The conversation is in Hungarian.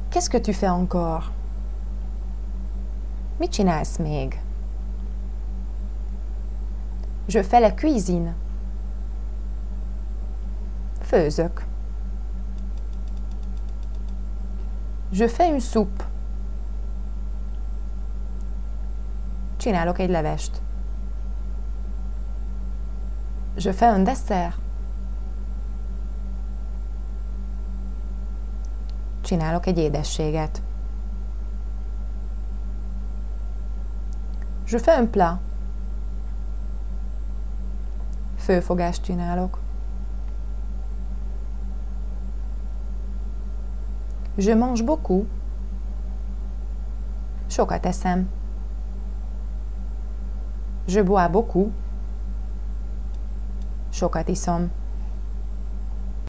Qu'est-ce que tu fais encore? Mit csinálsz még? Je fais la cuisine. Főzök. Je fais une soupe. Csinálok egy levest. Je fais un dessert. Csinálok egy édességet. Je fais un plat. Főfogást csinálok. Je mange beaucoup. Sokat eszem. Je bois beaucoup. Sokat iszom.